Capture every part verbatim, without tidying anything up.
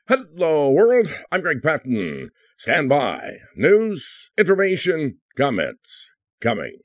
Hello, world. I'm Greg Patton. Stand by. News, information, comments coming.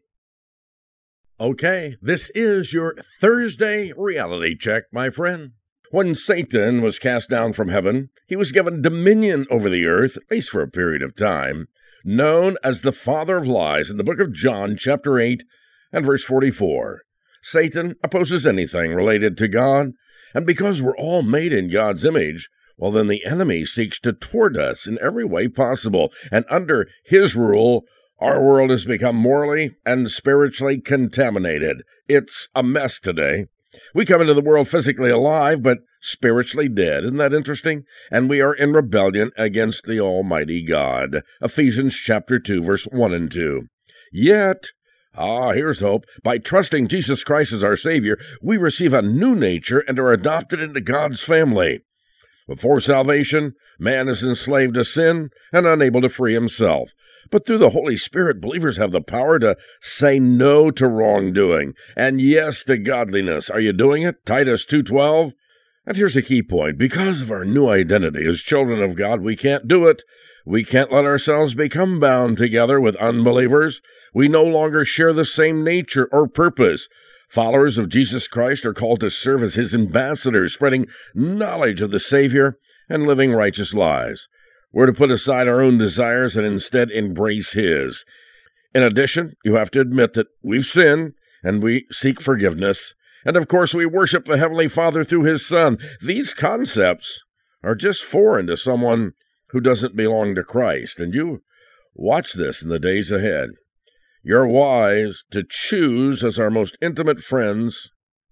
Okay, this is your Thursday reality check, my friend. When Satan was cast down from heaven, he was given dominion over the earth, at least for a period of time, known as the father of lies in the book of John, chapter eight, and verse forty-four. Satan opposes anything related to God, and because we're all made in God's image, well, then the enemy seeks to thwart us in every way possible, and under his rule, our world has become morally and spiritually contaminated. It's a mess today. We come into the world physically alive, but spiritually dead. Isn't that interesting? And we are in rebellion against the Almighty God. Ephesians chapter two, verse one and two. Yet, ah, here's hope. By trusting Jesus Christ as our Savior, we receive a new nature and are adopted into God's family. Before salvation, man is enslaved to sin and unable to free himself. But through the Holy Spirit, believers have the power to say no to wrongdoing and yes to godliness. Are you doing it? Titus two twelve. And here's a key point. Because of our new identity as children of God, we can't do it. We can't let ourselves become bound together with unbelievers. We no longer share the same nature or purpose. Followers of Jesus Christ are called to serve as his ambassadors, spreading knowledge of the Savior and living righteous lives. We're to put aside our own desires and instead embrace his. In addition, you have to admit that we've sinned and we seek forgiveness. And of course, we worship the Heavenly Father through his Son. These concepts are just foreign to someone who doesn't belong to Christ. And you watch this in the days ahead. You're wise to choose as our most intimate friends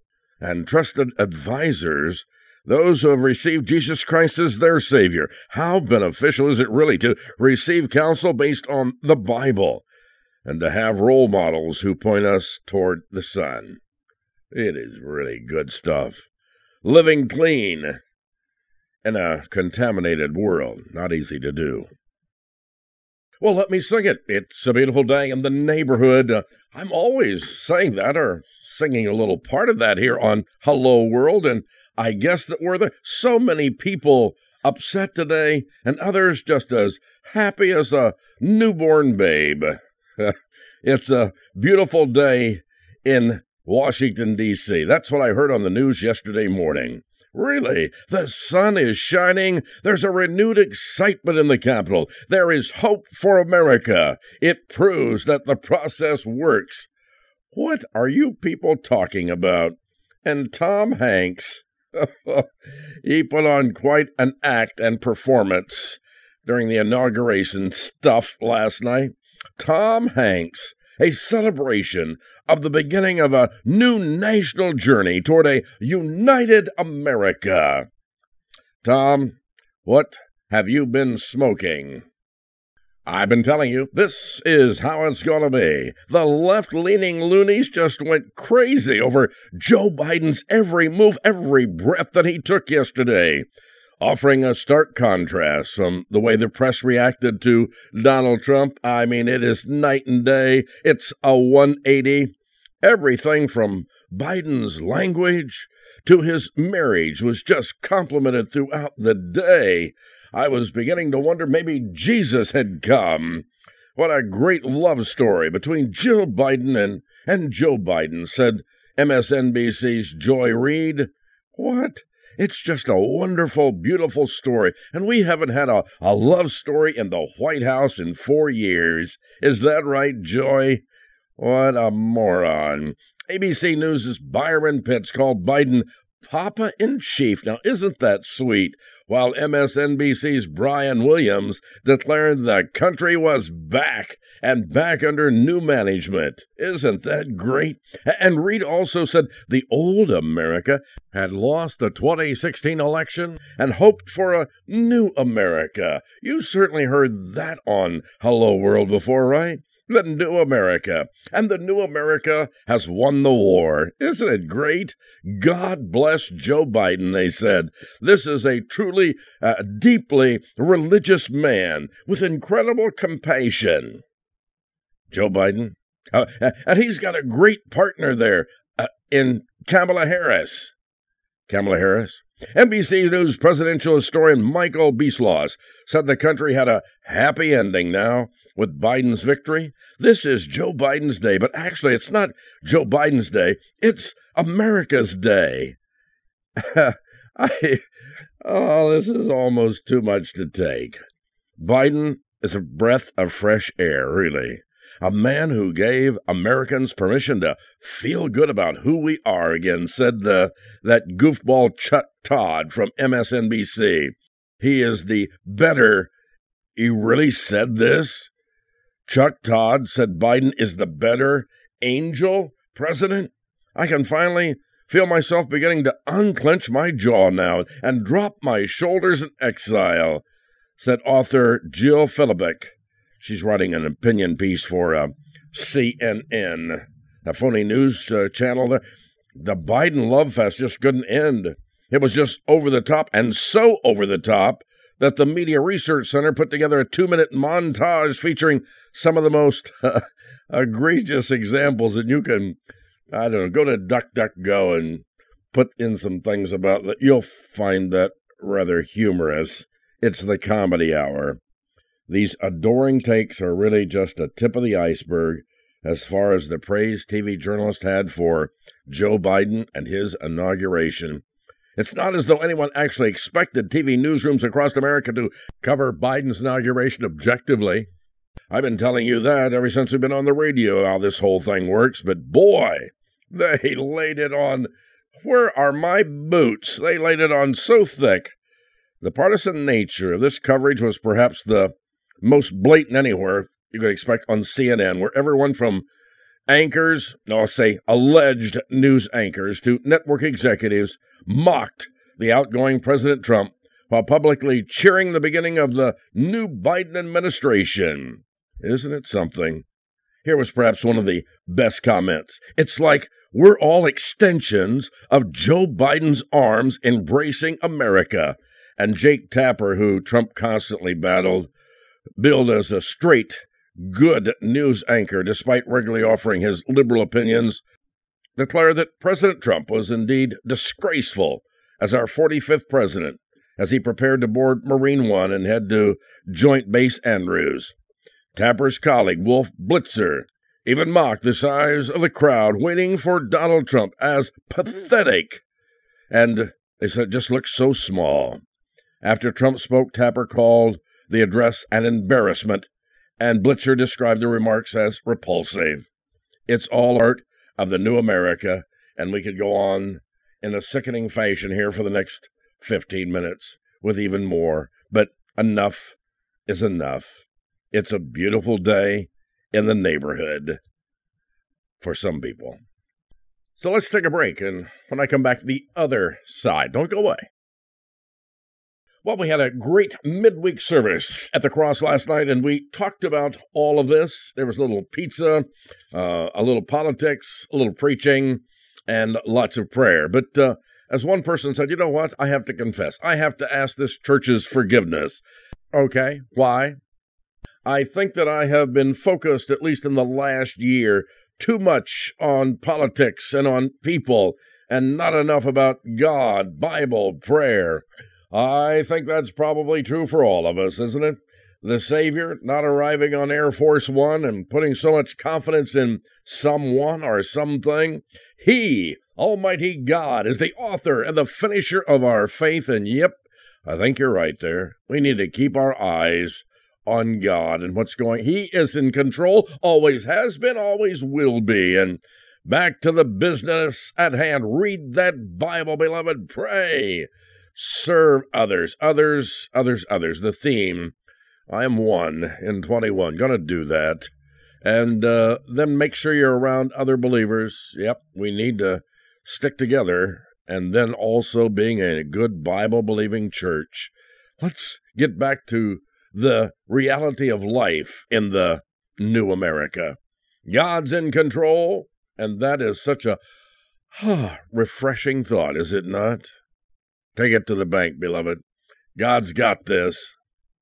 and trusted advisors those who have received Jesus Christ as their Savior. How beneficial is it really to receive counsel based on the Bible and to have role models who point us toward the Son? It is really good stuff. Living clean in a contaminated world, not easy to do. Well, let me sing it. It's a beautiful day in the neighborhood. Uh, I'm always saying that or singing a little part of that here on Hello World, and I guess that we're there. So many people upset today, and others just as happy as a newborn babe. It's a beautiful day in Washington, D C That's what I heard on the news yesterday morning. Really, the sun is shining. There's a renewed excitement in the Capitol. There is hope for America. It proves that the process works. What are you people talking about? And Tom Hanks, he put on quite an act and performance during the inauguration stuff last night. Tom Hanks, a celebration of the beginning of a new national journey toward a united America. Tom, what have you been smoking? I've been telling you, this is how it's going to be. The left-leaning loonies just went crazy over Joe Biden's every move, every breath that he took yesterday, offering a stark contrast from the way the press reacted to Donald Trump. I mean, it is night and day. It's a one eighty. Everything from Biden's language to his marriage was just complimented throughout the day. I was beginning to wonder maybe Jesus had come. What a great love story between Jill Biden and, and Joe Biden, said M S N B C's Joy Reid. What? It's just a wonderful, beautiful story, and we haven't had a, a love story in the White House in four years. Is that right, Joy? What a moron. A B C News' Byron Pitts called Biden Papa-in-Chief. Now, isn't that sweet? While M S N B C's Brian Williams declared the country was back and back under new management. Isn't that great? And Reid also said the old America had lost the twenty sixteen election and hoped for a new America. You certainly heard that on Hello World before, right? The new America. And the new America has won the war. Isn't it great? God bless Joe Biden, they said. This is a truly, uh, deeply religious man with incredible compassion. Joe Biden. Uh, and he's got a great partner there uh, in Kamala Harris. Kamala Harris, N B C News presidential historian Michael Beaslaws said the country had a happy ending now with Biden's victory. This is Joe Biden's day, but actually it's not Joe Biden's day. It's America's day. I, oh, this is almost too much to take. Biden is a breath of fresh air, really. A man who gave Americans permission to feel good about who we are again, said the that goofball Chuck Todd from M S N B C. He is the better. He really said this? Chuck Todd said Biden is the better angel president? I can finally feel myself beginning to unclench my jaw now and drop my shoulders in exile, said author Jill Philibek. She's writing an opinion piece for uh, C N N, a phony news uh, channel. There. The Biden love fest just couldn't end. It was just over the top, and so over the top that the Media Research Center put together a two-minute montage featuring some of the most uh, egregious examples. And you can, I don't know, go to DuckDuckGo and put in some things about that. You'll find that rather humorous. It's the comedy hour. These adoring takes are really just a tip of the iceberg as far as the praise T V journalists had for Joe Biden and his inauguration. It's not as though anyone actually expected T V newsrooms across America to cover Biden's inauguration objectively. I've been telling you that ever since we've been on the radio, how this whole thing works, but boy, they laid it on. Where are my boots? They laid it on so thick. The partisan nature of this coverage was perhaps the most blatant anywhere you could expect on C N N, where everyone from anchors, no, I'll say alleged news anchors, to network executives mocked the outgoing President Trump while publicly cheering the beginning of the new Biden administration. Isn't it something? Here was perhaps one of the best comments. It's like we're all extensions of Joe Biden's arms embracing America. And Jake Tapper, who Trump constantly battled, billed as a straight, good news anchor, despite regularly offering his liberal opinions, declared that President Trump was indeed disgraceful as our forty-fifth president, as he prepared to board Marine One and head to Joint Base Andrews. Tapper's colleague, Wolf Blitzer, even mocked the size of the crowd waiting for Donald Trump as pathetic, and they said it just looked so small. After Trump spoke, Tapper called the address an embarrassment, and Blitzer described the remarks as repulsive. It's all art of the new America, and we could go on in a sickening fashion here for the next fifteen minutes with even more, but enough is enough. It's a beautiful day in the neighborhood for some people. So let's take a break, and when I come back, the other side. Don't go away. Well, we had a great midweek service at the Cross last night, and we talked about all of this. There was a little pizza, uh, a little politics, a little preaching, and lots of prayer. But uh, as one person said, you know what? I have to confess. I have to ask this church's forgiveness. Okay, why? I think that I have been focused, at least in the last year, too much on politics and on people, and not enough about God, Bible, prayer. I think that's probably true for all of us, isn't it? The Savior not arriving on Air Force One and putting so much confidence in someone or something. He, Almighty God, is the author and the finisher of our faith, and yep, I think you're right there. We need to keep our eyes on God and what's going. He is in control, always has been, always will be, and back to the business at hand. Read that Bible, beloved. Pray. Serve others, others, others, others. The theme, I am one in twenty-one. Going to do that. And uh, then make sure you're around other believers. Yep, we need to stick together. And then also being a good Bible-believing church. Let's get back to the reality of life in the new America. God's in control, and that is such a ah, refreshing thought, is it not? Take it to the bank, beloved. God's got this.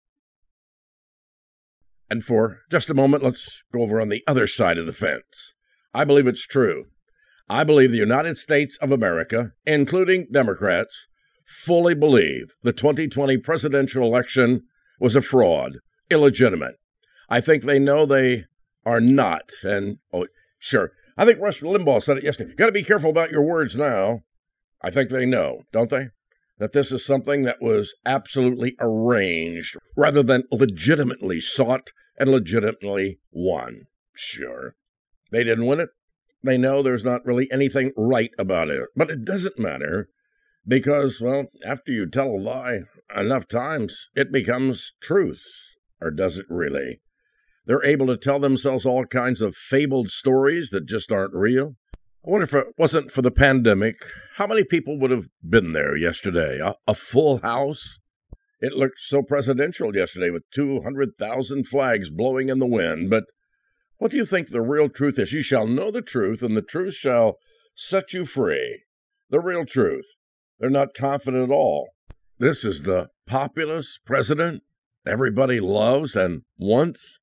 And for just a moment, let's go over on the other side of the fence. I believe it's true. I believe the United States of America, including Democrats, fully believe the twenty twenty presidential election was a fraud, illegitimate. I think they know they are not. And, oh, sure, I think Rush Limbaugh said it yesterday. Got to be careful about your words now. I think they know, don't they? That this is something that was absolutely arranged rather than legitimately sought and legitimately won. Sure. They didn't win it. They know there's not really anything right about it. But it doesn't matter because, well, after you tell a lie enough times, it becomes truth. Or does it really? They're able to tell themselves all kinds of fabled stories that just aren't real. I wonder if it wasn't for the pandemic, how many people would have been there yesterday? A, a full house? It looked so presidential yesterday with two hundred thousand flags blowing in the wind. But what do you think the real truth is? You shall know the truth, and the truth shall set you free. The real truth. They're not confident at all. This is the populist president everybody loves and wants.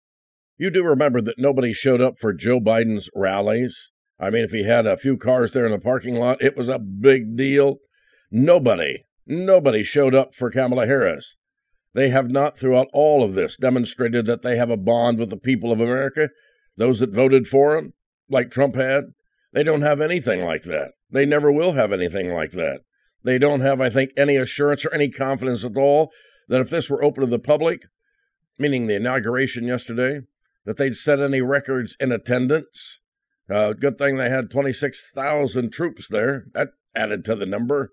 You do remember that nobody showed up for Joe Biden's rallies. I mean, if he had a few cars there in the parking lot, it was a big deal. Nobody, nobody showed up for Kamala Harris. They have not, throughout all of this, demonstrated that they have a bond with the people of America, those that voted for him, like Trump had. They don't have anything like that. They never will have anything like that. They don't have, I think, any assurance or any confidence at all that if this were open to the public, meaning the inauguration yesterday, that they'd set any records in attendance. Uh, good thing they had twenty-six thousand troops there. That added to the number.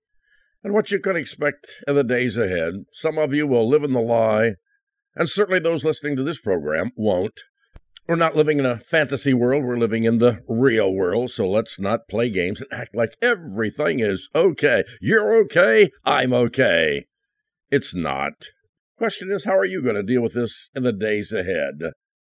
And what you can expect in the days ahead, some of you will live in the lie, and certainly those listening to this program won't. We're not living in a fantasy world. We're living in the real world, so let's not play games and act like everything is okay. You're okay, I'm okay. It's not. Question is, how are you going to deal with this in the days ahead?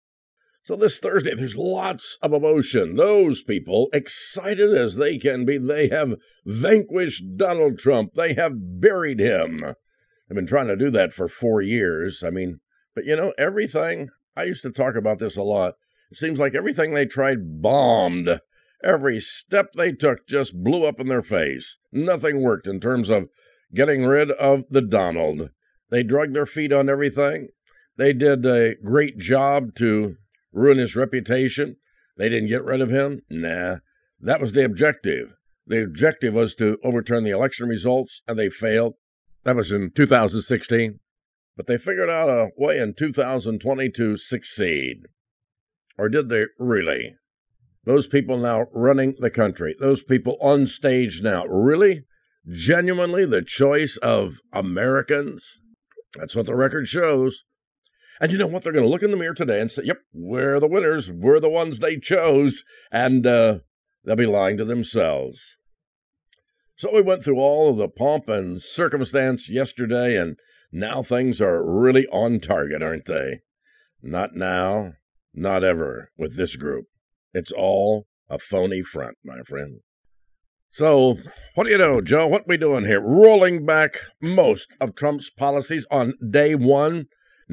So this Thursday, there's lots of emotion. Those people, excited as they can be, they have vanquished Donald Trump. They have buried him. I've been trying to do that for four years. I mean, but you know, everything, I used to talk about this a lot. It seems like everything they tried bombed. Every step they took just blew up in their face. Nothing worked in terms of getting rid of the Donald. They dragged their feet on everything. They did a great job to ruin his reputation. They didn't get rid of him. Nah, that was the objective. The objective was to overturn the election results, and they failed. That was in two thousand sixteen. But they figured out a way in two thousand twenty to succeed. Or did they really? Those people now running the country, those people on stage now, really? Genuinely the choice of Americans? That's what the record shows. And you know what? They're going to look in the mirror today and say, yep, we're the winners. We're the ones they chose. And uh, they'll be lying to themselves. So we went through all of the pomp and circumstance yesterday, and now things are really on target, aren't they? Not now, not ever with this group. It's all a phony front, my friend. So, what do you know, Joe? What we doing here? Rolling back most of Trump's policies on day one.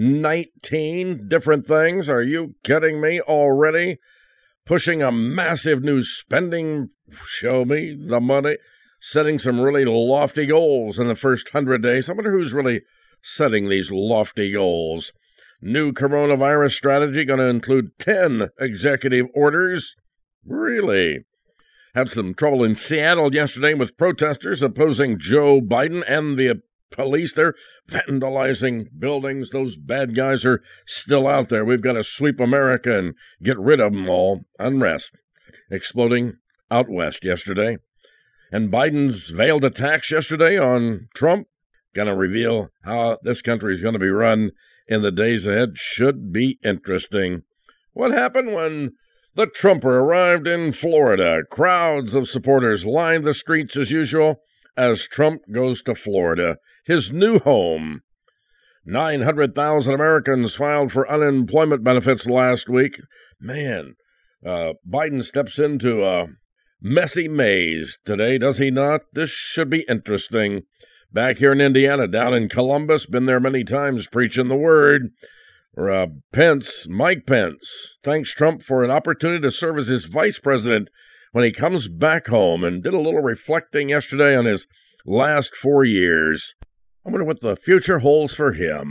nineteen different things. Are you kidding me already? Pushing a massive new spending, show me the money. Setting some really lofty goals in the first hundred days. I wonder who's really setting these lofty goals. New coronavirus strategy going to include ten executive orders. Really? Had some trouble in Seattle yesterday with protesters opposing Joe Biden and the police. They're vandalizing buildings. Those bad guys are still out there. We've got to sweep America and get rid of them all. Unrest exploding out west yesterday. And Biden's veiled attacks yesterday on Trump going to reveal how this country is going to be run in the days ahead. Should be interesting. What happened when the Trumper arrived in Florida? Crowds of supporters lined the streets as usual as Trump goes to Florida, his new home. nine hundred thousand Americans filed for unemployment benefits last week. Man, uh, Biden steps into a messy maze today, does he not? This should be interesting. Back here in Indiana, down in Columbus, been there many times preaching the word. Uh, Pence, Mike Pence, thanks Trump for an opportunity to serve as his vice president when he comes back home, and did a little reflecting yesterday on his last four years. I wonder what the future holds for him.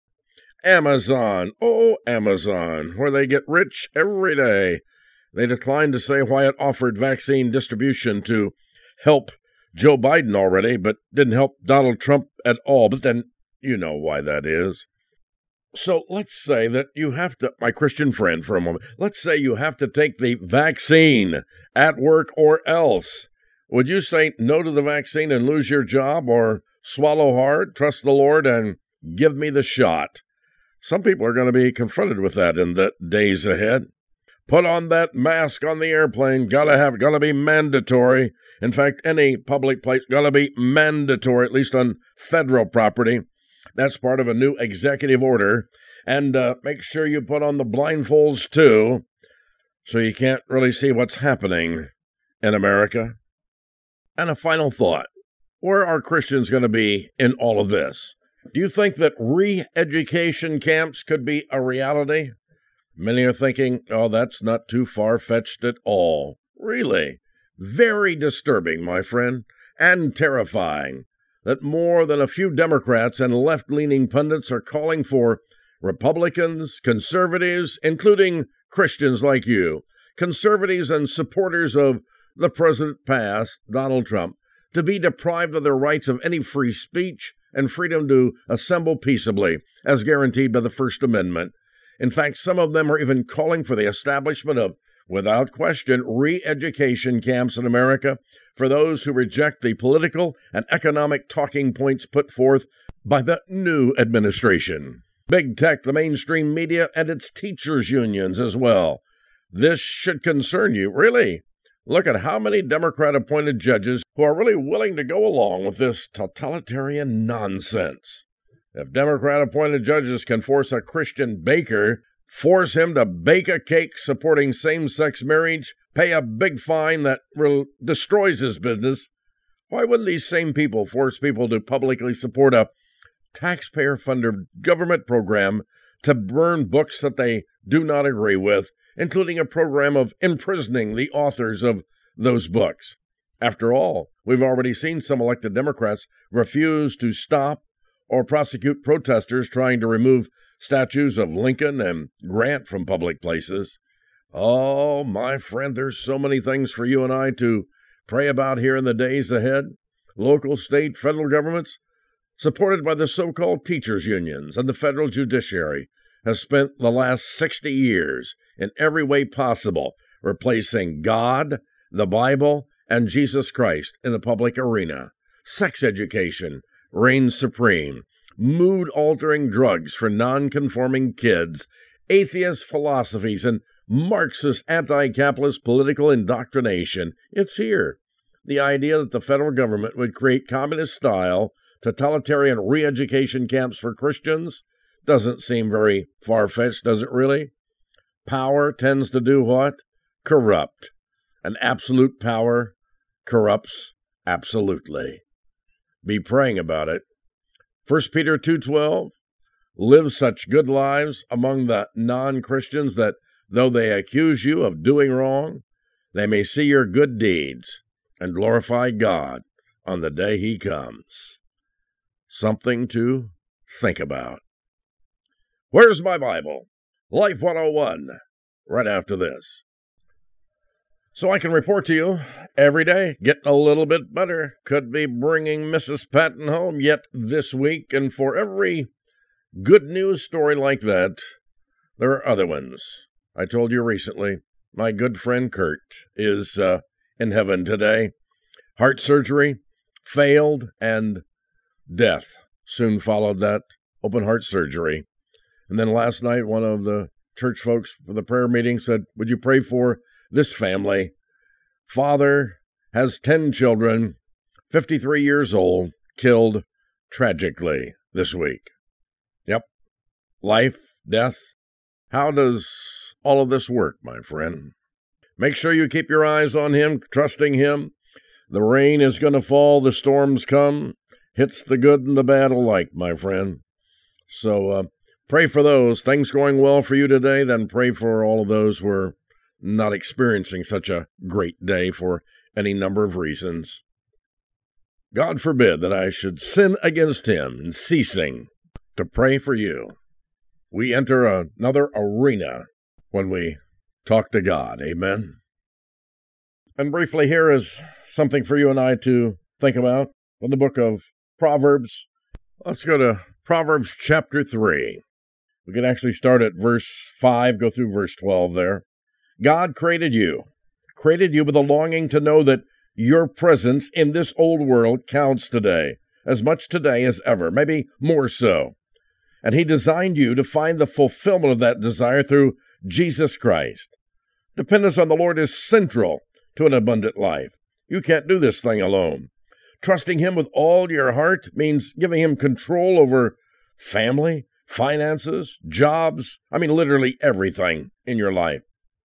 Amazon, oh, Amazon, where they get rich every day. They declined to say why it offered vaccine distribution to help Joe Biden already, but didn't help Donald Trump at all. But then you know why that is. So let's say that you have to, my Christian friend for a moment, let's say you have to take the vaccine at work or else. Would you say no to the vaccine and lose your job, or swallow hard, trust the Lord, and give me the shot? Some people are going to be confronted with that in the days ahead. Put on that mask on the airplane. Gotta have, gotta be mandatory. In fact, any public place gotta be mandatory, at least on federal property. That's part of a new executive order. And uh, make sure you put on the blindfolds, too, so you can't really see what's happening in America. And a final thought. Where are Christians going to be in all of this? Do you think that re-education camps could be a reality? Many are thinking, oh, that's not too far-fetched at all. Really? Very disturbing, my friend, and terrifying, that more than a few Democrats and left-leaning pundits are calling for Republicans, conservatives, including Christians like you, conservatives and supporters of the president past, Donald Trump, to be deprived of their rights of any free speech and freedom to assemble peaceably, as guaranteed by the First Amendment. In fact, some of them are even calling for the establishment of, without question, re-education camps in America for those who reject the political and economic talking points put forth by the new administration. Big tech, the mainstream media, and its teachers' unions as well. This should concern you, really. Look at how many Democrat-appointed judges who are really willing to go along with this totalitarian nonsense. If Democrat-appointed judges can force a Christian baker, force him to bake a cake supporting same-sex marriage, pay a big fine that re- destroys his business, why wouldn't these same people force people to publicly support a taxpayer-funded government program to burn books that they do not agree with, including a program of imprisoning the authors of those books? After all, we've already seen some elected Democrats refuse to stop or prosecute protesters trying to remove statues of Lincoln and Grant from public places. Oh, my friend, there's so many things for you and I to pray about here in the days ahead. Local, state, federal governments, supported by the so-called teachers' unions and the federal judiciary, have spent the last sixty years in every way possible replacing God, the Bible, and Jesus Christ in the public arena. Sex education reigns supreme. Mood-altering drugs for non-conforming kids, atheist philosophies, and Marxist anti-capitalist political indoctrination. It's here. The idea that the federal government would create communist-style, totalitarian re-education camps for Christians doesn't seem very far-fetched, does it really? Power tends to do what? Corrupt. And absolute power corrupts absolutely. Be praying about it. First Peter two twelve, live such good lives among the non-Christians that though they accuse you of doing wrong, they may see your good deeds and glorify God on the day he comes. Something to think about. Where's my Bible? Life one oh one, right after this. So I can report to you every day, getting a little bit better. Could be bringing Missus Patton home yet this week. And for every good news story like that, there are other ones. I told you recently, my good friend Kurt is uh, in heaven today. Heart surgery, failed, and death soon followed that, open heart surgery. And then last night, one of the church folks for the prayer meeting said, would you pray for this family? Father has ten children, fifty-three years old, killed tragically this week. Yep. Life, death. How does all of this work, my friend? Make sure you keep your eyes on him, trusting him. The rain is going to fall, the storms come. Hits the good and the bad alike, my friend. So uh, pray for those. Things going well for you today, then pray for all of those who are not experiencing such a great day for any number of reasons. God forbid that I should sin against him in ceasing to pray for you. We enter another arena when we talk to God. Amen. And briefly, here is something for you and I to think about from the book of Proverbs. Let's go to Proverbs chapter three. We can actually start at verse five, go through verse twelve there. God created you, created you with a longing to know that your presence in this old world counts today, as much today as ever, maybe more so. And he designed you to find the fulfillment of that desire through Jesus Christ. Dependence on the Lord is central to an abundant life. You can't do this thing alone. Trusting him with all your heart means giving him control over family, finances, jobs, I mean literally everything in your life.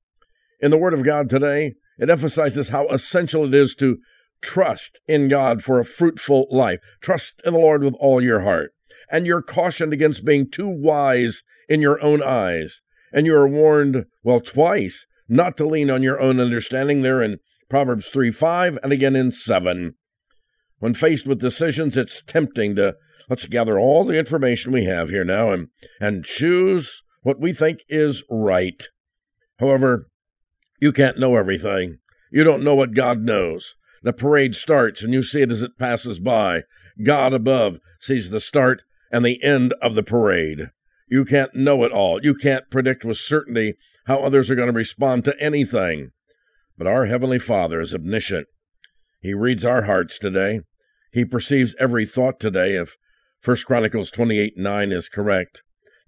In the Word of God today, it emphasizes how essential it is to trust in God for a fruitful life. Trust in the Lord with all your heart. And you're cautioned against being too wise in your own eyes. And you are warned, well, twice, not to lean on your own understanding there in Proverbs three five and again in seven. When faced with decisions, it's tempting to, let's gather all the information we have here now and, and choose what we think is right. However, you can't know everything. You don't know what God knows. The parade starts and you see it as it passes by. God above sees the start and the end of the parade. You can't know it all. You can't predict with certainty how others are going to respond to anything. But our Heavenly Father is omniscient. He reads our hearts today. He perceives every thought today, if First Chronicles twenty-eight nine is correct.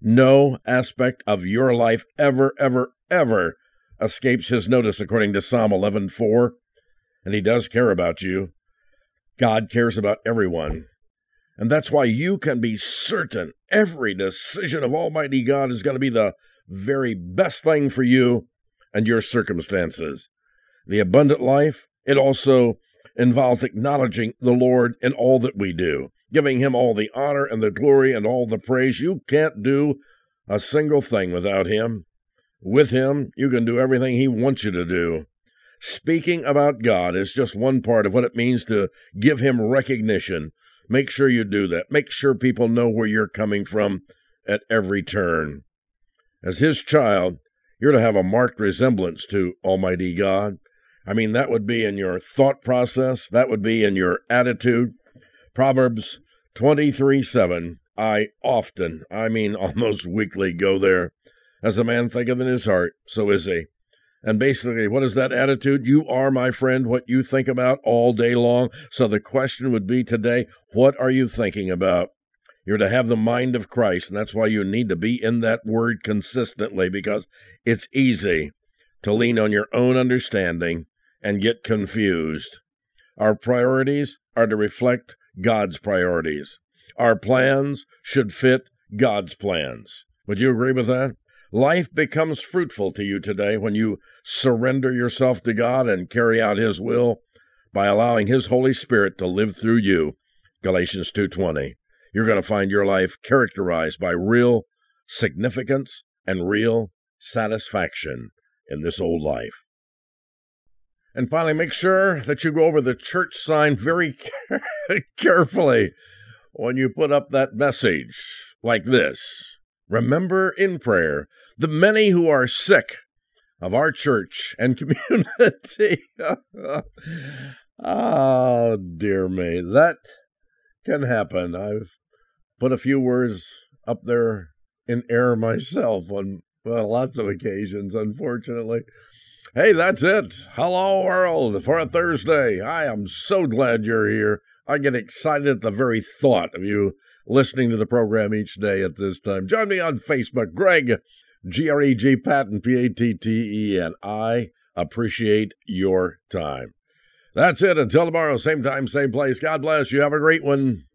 No aspect of your life ever, ever, ever escapes his notice, according to Psalm eleven four. And he does care about you. God cares about everyone. And that's why you can be certain every decision of Almighty God is going to be the very best thing for you and your circumstances. The abundant life, it also involves acknowledging the Lord in all that we do, giving him all the honor and the glory and all the praise. You can't do a single thing without him. With him, you can do everything he wants you to do. Speaking about God is just one part of what it means to give him recognition. Make sure you do that. Make sure people know where you're coming from at every turn. As his child, you're to have a marked resemblance to Almighty God. I mean, that would be in your thought process. That would be in your attitude. Proverbs twenty-three seven, I often, I mean almost weekly, go there. As a man thinketh in his heart, so is he. And basically, what is that attitude? You are, my friend, what you think about all day long. So the question would be today, what are you thinking about? You're to have the mind of Christ, and that's why you need to be in that word consistently, because it's easy to lean on your own understanding and get confused. Our priorities are to reflect God's priorities. Our plans should fit God's plans. Would you agree with that? Life becomes fruitful to you today when you surrender yourself to God and carry out his will by allowing his Holy Spirit to live through you. Galatians two twenty. You're going to find your life characterized by real significance and real satisfaction in this old life. And finally, make sure that you go over the church sign very carefully when you put up that message like this. Remember in prayer the many who are sick of our church and community. Oh, dear me. That can happen. I've put a few words up there in error myself on well, lots of occasions, unfortunately. Hey, that's it. Hello, world, for a Thursday. I am so glad you're here. I get excited at the very thought of you listening to the program each day at this time. Join me on Facebook, Greg, G R E G Patton, P A T T E N. I appreciate your time. That's it. Until tomorrow, same time, same place. God bless you. Have a great one.